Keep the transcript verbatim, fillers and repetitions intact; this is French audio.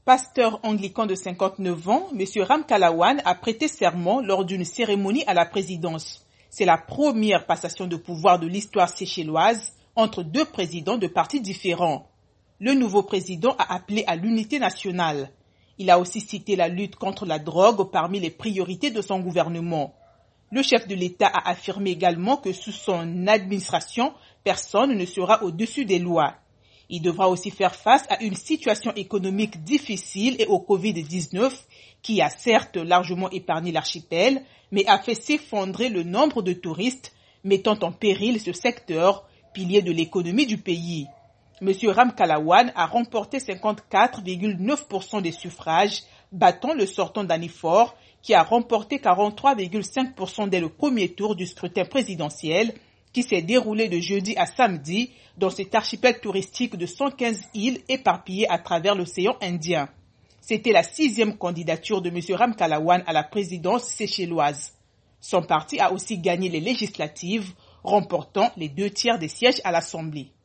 Pasteur anglican de cinquante-neuf ans, M. Ramkalawan a prêté serment lors d'une cérémonie à la présidence. C'est la première passation de pouvoir de l'histoire séchelloise entre deux présidents de partis différents. Le nouveau président a appelé à l'unité nationale. Il a aussi cité la lutte contre la drogue parmi les priorités de son gouvernement. Le chef de l'État a affirmé également que sous son administration, personne ne sera au-dessus des lois. Il devra aussi faire face à une situation économique difficile et au covid dix-neuf qui a certes largement épargné l'archipel, mais a fait s'effondrer le nombre de touristes, mettant en péril ce secteur, pilier de l'économie du pays. M. Ramkalawan a remporté cinquante-quatre virgule neuf pour cent des suffrages, battant le sortant d'Anifor, qui a remporté quarante-trois virgule cinq pour cent dès le premier tour du scrutin présidentiel, qui s'est déroulé de jeudi à samedi dans cet archipel touristique de cent quinze îles éparpillées à travers l'océan Indien. C'était la sixième candidature de M. Ramkalawan à la présidence séchelloise. Son parti a aussi gagné les législatives, remportant les deux tiers des sièges à l'Assemblée.